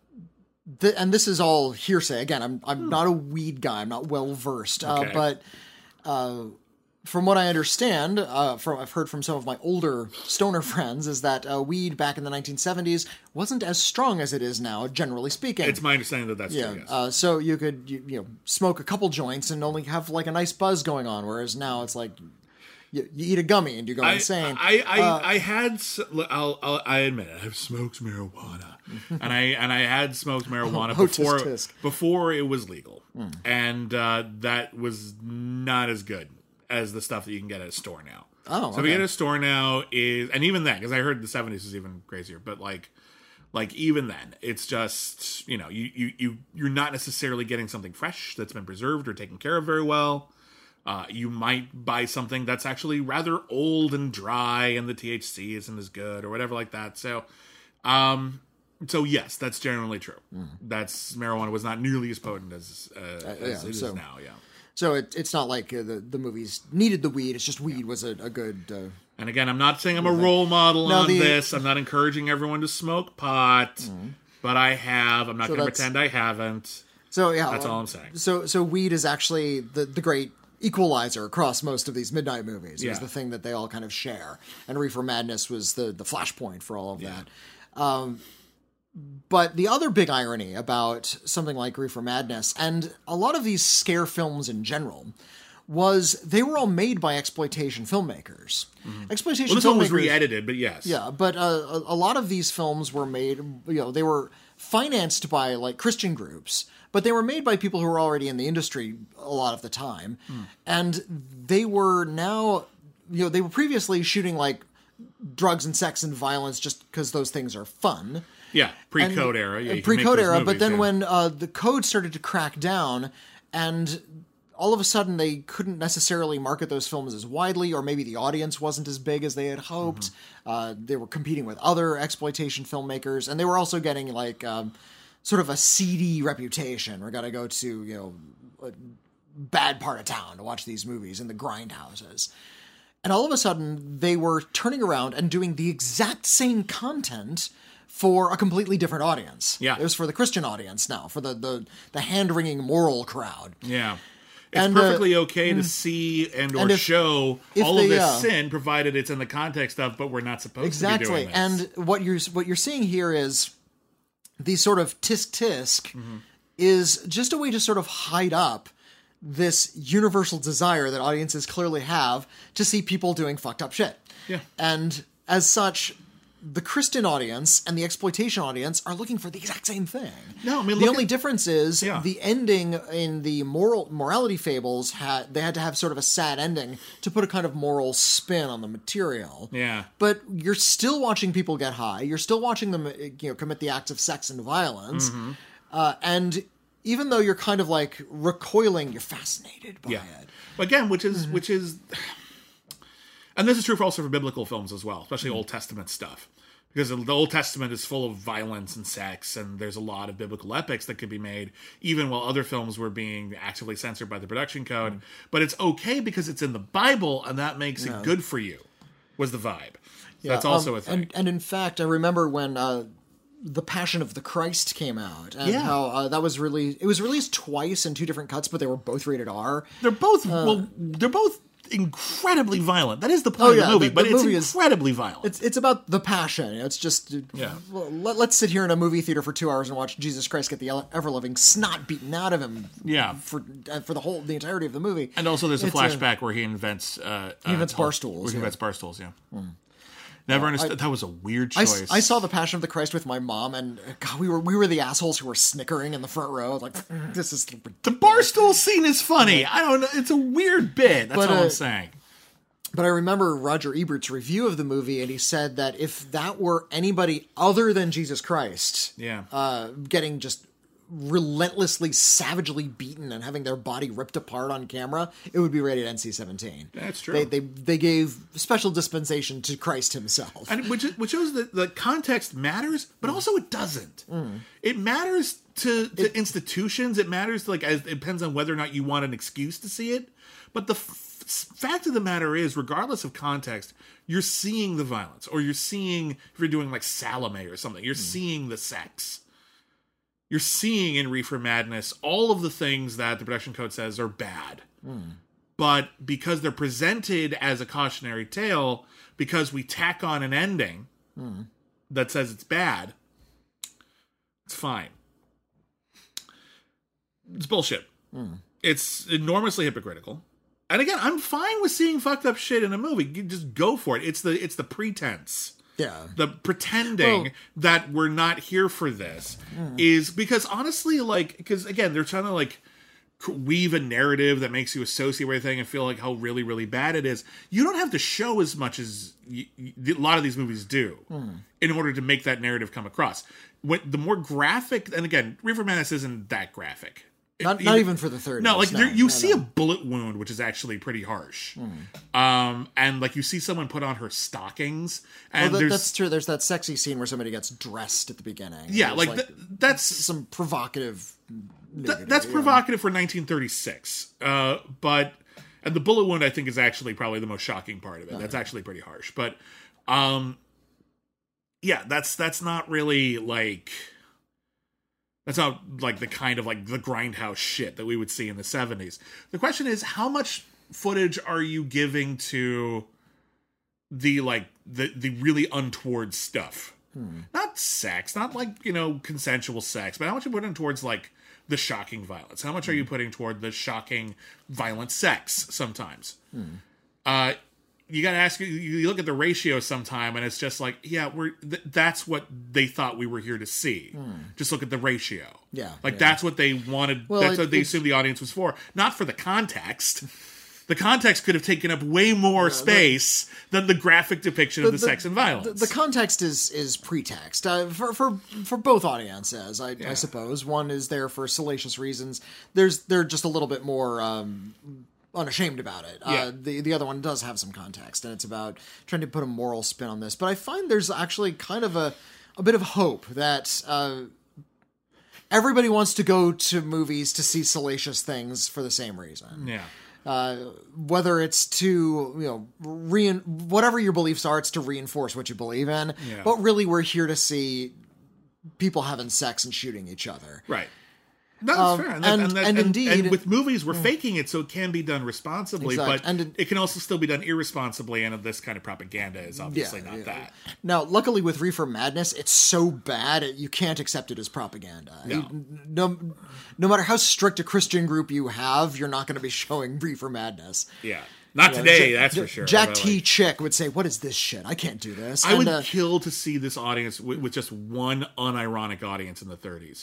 The, and this is all hearsay. Again, I'm I'm not a weed guy. I'm not well versed. Uh, okay. But uh, from what I understand, uh, from I've heard from some of my older stoner friends, is that uh, weed back in the nineteen seventies wasn't as strong as it is now, generally speaking. It's my understanding that that's yeah. true. Yes. Uh, so you could you, you know smoke a couple joints and only have like a nice buzz going on, whereas now it's like. You, you eat a gummy and you go I, insane. I I, uh, I had I'll, I'll I admit it, I've smoked marijuana, and I and I had smoked marijuana oh, before tisk, tisk. before it was legal, mm. and uh, that was not as good as the stuff that you can get at a store now. Oh, so okay. we get at a store now is, and even then, because I heard the seventies was even crazier, but like. Like, even then, it's just, you know, you, you, you, you're not necessarily getting something fresh that's been preserved or taken care of very well. Uh, you might buy something that's actually rather old and dry and the T H C isn't as good or whatever like that. So, um, so yes, that's generally true. Mm. That's marijuana was not nearly as potent as, uh, uh, as yeah, it so, is now, yeah. So it, it's not like uh, the, the movies needed the weed. It's just weed yeah. was a, a good... Uh, and again, I'm not saying I'm a role model no, on the, this. I'm not encouraging everyone to smoke pot. Mm. But I have. I'm not so going to pretend I haven't. So yeah, That's all I'm saying. So so weed is actually the, the great equalizer across most of these midnight movies. It yeah. was the thing that they all kind of share. And Reefer Madness was the, the flashpoint for all of yeah. that. Um, but the other big irony about something like Reefer Madness, and a lot of these scare films in general, was they were all made by exploitation filmmakers. Mm-hmm. Exploitation well, this filmmakers, one was re-edited, but yes. Yeah, but uh, a, a lot of these films were made, you know, they were financed by, like, Christian groups, but they were made by people who were already in the industry a lot of the time. Mm. And they were now, you know, they were previously shooting, like, drugs and sex and violence just because those things are fun. Yeah, pre-code and, era. Yeah, pre-code era, movies, but then yeah. when uh, the code started to crack down and... all of a sudden, they couldn't necessarily market those films as widely, or maybe the audience wasn't as big as they had hoped. Mm-hmm. Uh, they were competing with other exploitation filmmakers, and they were also getting like um, sort of a seedy reputation. We're gonna go to you know a bad part of town to watch these movies in the grindhouses, and all of a sudden, they were turning around and doing the exact same content for a completely different audience. Yeah, it was for the Christian audience now, for the the, the hand-wringing moral crowd. Yeah. It's and, perfectly uh, okay to see and or and if, show if all they, of this uh, sin, provided it's in the context of, but we're not supposed exactly. to be doing this. And what you're what you're seeing here is the sort of tisk tisk mm-hmm. is just a way to sort of hide up this universal desire that audiences clearly have to see people doing fucked up shit. Yeah. And as such, the Christian audience and the exploitation audience are looking for the exact same thing. No, I mean, the look only at- difference is Yeah. the ending in the moral morality fables had they had to have sort of a sad ending to put a kind of moral spin on the material. Yeah. But you're still watching people get high. You're still watching them, you know, commit the acts of sex and violence. Mm-hmm. Uh, and even though you're kind of like recoiling, you're fascinated by Yeah. it. Again, which is which is, and this is true for also for biblical films as well, especially Old Testament stuff, because the Old Testament is full of violence and sex, and there's a lot of biblical epics that could be made, even while other films were being actively censored by the production code. Mm. But it's okay because it's in the Bible, and that makes it good for you. Was the vibe? So that's also Um, a thing. And, and in fact, I remember when uh, The Passion of the Christ came out, and Yeah. how uh, that was released. It was released twice in two different cuts, but they were both rated R. they're both well, they're both incredibly violent. That is the point Oh, yeah, of the movie, the- but the it's movie is- incredibly violent. It's it's about the passion. It's just Yeah. Let, let's sit here in a movie theater for two hours and watch Jesus Christ get the ever loving snot beaten out of him. Yeah. for uh, for the whole the entirety of the movie. And also, there's a It's flashback where he invents uh, He invents uh, bar stools, Where he yeah. invents bar stools. Yeah. Never understood. that was a weird I, choice. s- I saw the Passion of the Christ with my mom, and uh, God, we were we were the assholes who were snickering in the front row. Like this is the bar stool scene is funny. I don't know. It's a weird bit. That's But, all uh, I'm saying. But I remember Roger Ebert's review of the movie, and he said that if that were anybody other than Jesus Christ, Yeah. uh, getting just relentlessly, savagely beaten and having their body ripped apart on camera, it would be rated N C seventeen. That's true. They, they they gave special dispensation to Christ himself. And which which shows that the context matters, but also it doesn't. It matters to, to institutions. It matters like as, it depends on whether or not you want an excuse to see it. But the f- fact of the matter is, regardless of context, you're seeing the violence, or you're seeing if you're doing like Salome or something, you're seeing the sex. You're seeing in Reefer Madness all of the things that the production code says are bad. But because they're presented as a cautionary tale, because we tack on an ending that says it's bad, it's fine. It's bullshit. It's enormously hypocritical. And again, I'm fine with seeing fucked up shit in a movie. You just go for it. It's the it's the pretense. Yeah. The pretending Well- that we're not here for this is because honestly, like, because again, they're trying to like weave a narrative that makes you associate with everything and feel like how really, really bad it is. You don't have to show as much as y y a lot of these movies do in order to make that narrative come across. When the more graphic, and again, Reefer Madness isn't that graphic. Not, It- not it- even for the third. no, like there, you no, see no. a bullet wound, which is actually pretty harsh. Um, and like you see someone put on her stockings, and Well, that, there's that's true. There's that sexy scene where somebody gets dressed at the beginning. yeah, There's, like, th- that's some provocative. th- nudity, that's yeah. provocative for nineteen thirty-six. Uh, but and the bullet wound, I think, is actually probably the most shocking part of it. That's actually pretty harsh. But um, yeah, that's that's not really like. That's not like the kind of like the grindhouse shit that we would see in the seventies. The question is, how much footage are you giving to the like the the really untoward stuff? Not sex, not like, you know, consensual sex, but how much are you putting towards like the shocking violence? How much are you putting toward the shocking violent sex sometimes? Uh you got to ask, you look at the ratio sometime and it's just like, yeah, we're th- that's what they thought we were here to see. Just look at the ratio. Yeah, Like yeah. that's what they wanted. Well, that's it- what they it's- assumed the audience was for. Not for the context. The context could have taken up way more space than the graphic depiction of the, sex and violence. The, the context is is pretext uh, for for for both audiences, I, Yeah. I suppose. One is there for salacious reasons. There's they're just a little bit more um, unashamed about it. Yeah. Uh, the the other one does have some context, and it's about trying to put a moral spin on this. But I find there's actually kind of a a bit of hope that. Uh, Everybody wants to go to movies to see salacious things for the same reason. yeah. Uh, whether it's to, you know, rein- whatever your beliefs are, it's to reinforce what you believe in. Yeah. But really, we're here to see people having sex and shooting each other. Right. No, that's Um, fair. and- that- and that- indeed- and with movies, we're faking it so it can be done responsibly, Exact. but And it- it can also still be done irresponsibly. And this kind of propaganda is obviously Yeah, not yeah. that. Now, luckily with Reefer Madness, it's so bad you can't accept it as propaganda. No. no, no matter how strict a Christian group you have, you're not going to be showing Reefer Madness. Yeah, not Yeah, today. Jack- that's J- for sure. Jack but, T. like, Chick would say, "What is this shit? I can't do this." I And, would uh, kill to see this audience with, with just one unironic audience in the thirties.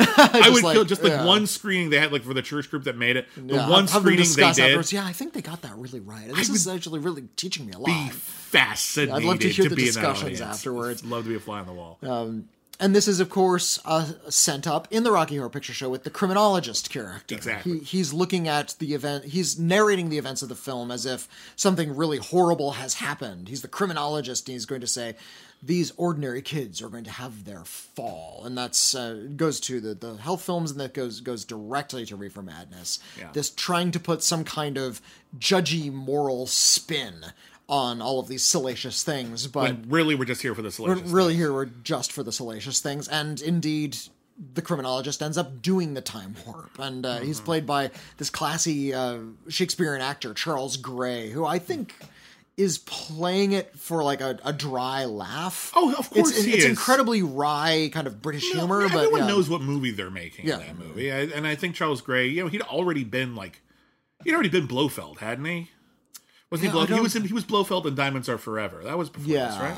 I would like, kill just like yeah. one screening they had, like for the church group that made it. The yeah, one have- have them screening they discuss did. afterwards, yeah, I think they got that really right. This I is actually really teaching me a lot. Be fascinating. I'd love to hear the be in that discussions audience. afterwards. I'd love to be a fly on the wall. And this is, of course, uh, sent up in the Rocky Horror Picture Show with the criminologist character. Exactly. He, he's looking at the event, he's narrating the events of the film as if something really horrible has happened. He's the criminologist, and he's going to say, these ordinary kids are going to have their fall. And that's uh, goes to the, the health films, and that goes goes directly to Reefer Madness. Yeah. This trying to put some kind of judgy moral spin on all of these salacious things, but When really, we're just here for the we're salacious. really here we're just for the salacious things, and indeed the criminologist ends up doing the time warp, and uh, Mm-hmm. he's played by this classy uh, Shakespearean actor Charles Gray, who I think is playing it for like a, a dry laugh. Oh, of course it's, he it's is. incredibly wry kind of British No, humor, but everyone yeah. knows what movie they're making Yeah. in that movie, I, and I think Charles Gray, you know, he'd already been like, he'd already been Blofeld, hadn't he? Wasn't Yeah, he? I Blofeld? He don't- was in, he was Blofeld in Diamonds Are Forever. That was before yeah. this, right?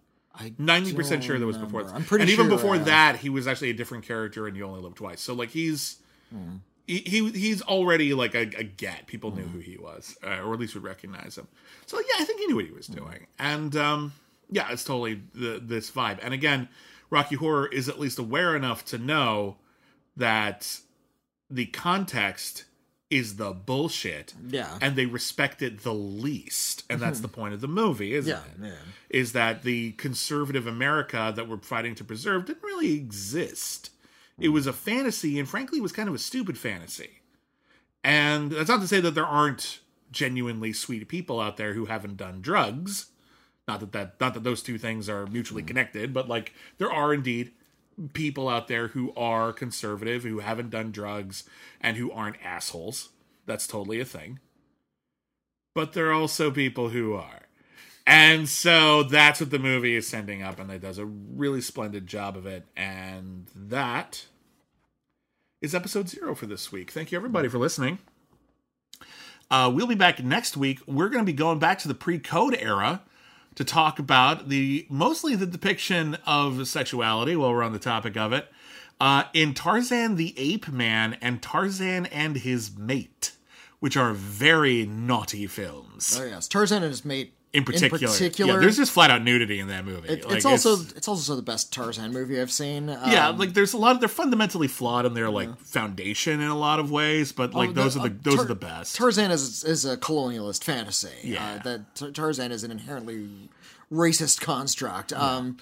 I Ninety percent don't sure that was before remember. this. I'm pretty and even sure, before yeah. that, he was actually a different character in You Only Live Twice. So like he's he, he he's already like a, a get. People knew who he was, uh, or at least would recognize him. So yeah, I think he knew what he was doing, and um, yeah, it's totally the, this vibe. And again, Rocky Horror is at least aware enough to know that the context is the bullshit. Yeah. And they respect it the least. And that's the point of the movie, isn't Yeah, it? yeah. Is that the conservative America that we're fighting to preserve didn't really exist. It was a fantasy, and frankly, it was kind of a stupid fantasy. And that's not to say that there aren't genuinely sweet people out there who haven't done drugs. Not that, that not that those two things are mutually connected, but like there are indeed people out there who are conservative, who haven't done drugs, and who aren't assholes. That's totally a thing. But there are also people who are. And so that's what the movie is sending up, and it does a really splendid job of it. And that is episode zero for this week. Thank you, everybody, for listening. Uh, we'll be back next week. We're going to be going back to the pre-code era to talk about the mostly the depiction of sexuality while we're on the topic of it uh, in Tarzan the Ape Man and Tarzan and His Mate, which are very naughty films. Oh yes, Tarzan and his mate In particular, In particular, yeah, there's just flat out nudity in that movie. It, Like, it's also it's, also the best Tarzan movie I've seen. Um, yeah, like there's a lot of they're fundamentally flawed in their like foundation in a lot of ways, but like oh, those are the uh, those Tar- are the best. Tarzan is is a colonialist fantasy. Yeah. uh, that Tar- Tarzan is an inherently racist construct, um,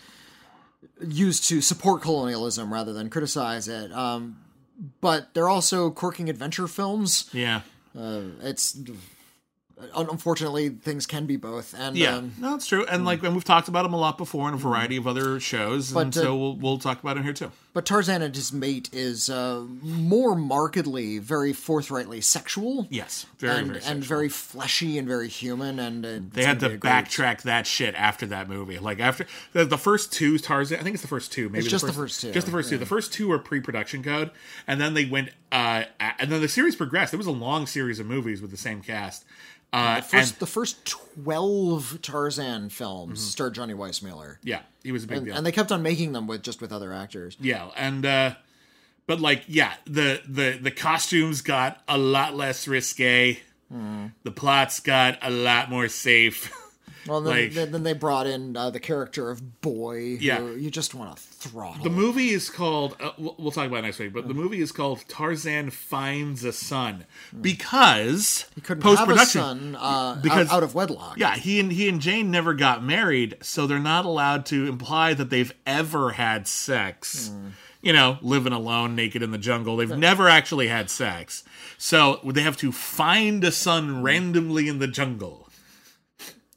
used to support colonialism rather than criticize it. Um, but they're also quirking adventure films. yeah, Uh, it's unfortunately things can be both, and yeah, um, no, it's true. And like, and we've talked about them a lot before in a variety of other shows, and But, uh, so we'll we'll talk about it here too. But Tarzan and his mate is uh, more markedly, very forthrightly sexual. Yes, very and, very and sexual. very fleshy and very human. And uh, They had to backtrack that shit after that movie. Like after the, the first two Tarzan, I think it's the first two. Maybe It's the just the first, first two, Just the first two. The first two were pre-production code, and then they went. Uh, a- and then the series progressed. It was a long series of movies with the same cast. Uh, The first, and, the first twelve Tarzan films starred Johnny Weissmuller, yeah, he was a big and, deal. and they kept on making them with just with other actors. Yeah, and uh but like yeah, the the the costumes got a lot less risque. Hmm. The plots got a lot more safe. Well, then, Like- then, then they brought in uh, the character of Boy, who Yeah. you just want to throttle. The movie is called uh, we'll, we'll talk about it next week, but the movie is called Tarzan Finds a Son because he couldn't post have a production son uh, because- out, out of wedlock. Yeah, he and he and Jane never got married, so they're not allowed to imply that they've ever had sex. You know, living alone, naked in the jungle. They've never actually had sex. So they have to find a son randomly in the jungle.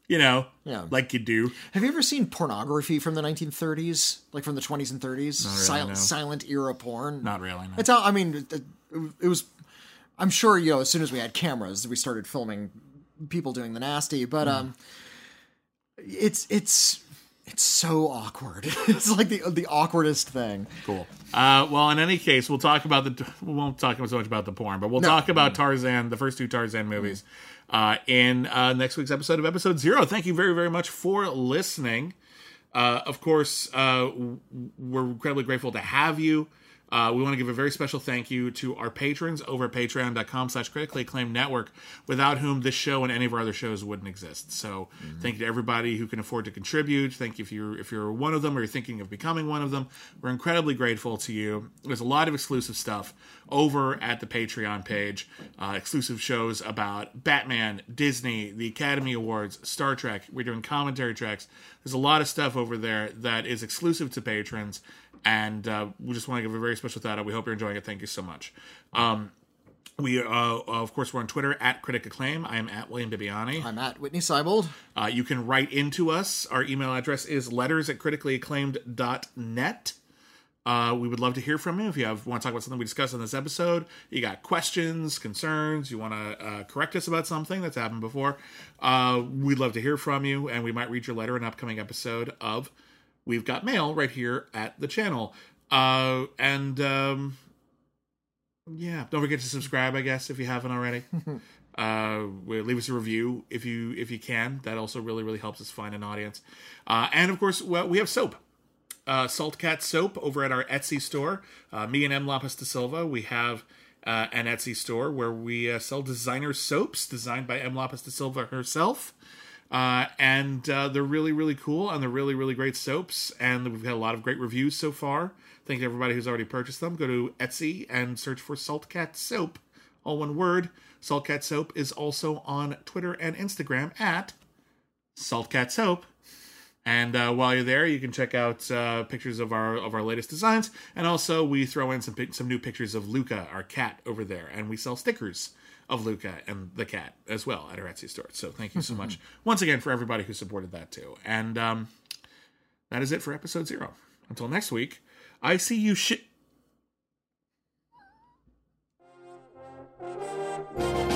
You know, Yeah. like you do. Have you ever seen pornography from the nineteen thirties? Like from the twenties and thirties? Not really, Sil- no. Silent era porn? Not really, no. It's how, I mean, it, it was, I'm sure, you know, as soon as we had cameras, we started filming people doing the nasty, but, um, it's, it's, it's so awkward. It's like the, the awkwardest thing. Cool. Uh, well, in any case, we'll talk about the, we won't talk so much about the porn, but we'll No. talk about Tarzan, the first two Tarzan movies, uh, in uh, next week's episode of Episode Zero. Thank you very, very much for listening. Uh, of course, uh, we're incredibly grateful to have you. Uh, we want to give a very special thank you to our patrons over at patreon.com slash critically acclaimed network, without whom this show and any of our other shows wouldn't exist. So mm-hmm. thank you to everybody who can afford to contribute. Thank you if you're, if you're one of them or you're thinking of becoming one of them. We're incredibly grateful to you. There's a lot of exclusive stuff over at the Patreon page. Uh, exclusive shows about Batman, Disney, the Academy Awards, Star Trek. We're doing commentary tracks. There's a lot of stuff over there that is exclusive to patrons. And uh, we just want to give a very special shout out. We hope you're enjoying it. Thank you so much. Um, we, uh, of course, we're on Twitter at Critic Acclaim. I am at William Bibiani. I'm at Whitney Seibold. Uh, you can write into us. Our email address is letters at critically acclaimed dot net. Uh, we would love to hear from you. If you have want to talk about something we discussed in this episode, you got questions, concerns, you want to uh, correct us about something that's happened before, uh, we'd love to hear from you, and we might read your letter in an upcoming episode of We've Got Mail right here at the channel. Uh, and, um, yeah, don't forget to subscribe, I guess, if you haven't already. uh, leave us a review if you if you can. That also really, really helps us find an audience. Uh, and, of course, well, we have soap. Uh, Salt Cat Soap over at our Etsy store. Uh, me and M. Lapis da Silva, we have uh, an Etsy store where we uh, sell designer soaps designed by M. Lapis da Silva herself. Uh, and uh, they're really, really cool, and they're really, really great soaps, and we've had a lot of great reviews so far. Thank you to everybody who's already purchased them. Go to Etsy and search for Salt Cat Soap, all one word. Salt Cat Soap is also on Twitter and Instagram at Salt Cat Soap. And uh, while you're there, you can check out uh, pictures of our of our latest designs, and also we throw in some some new pictures of Luca, our cat, over there, and we sell stickers of Luca and the cat as well at our Etsy store. So thank you so much once again for everybody who supported that too. And um, that is it for episode zero. Until next week, I see you shit.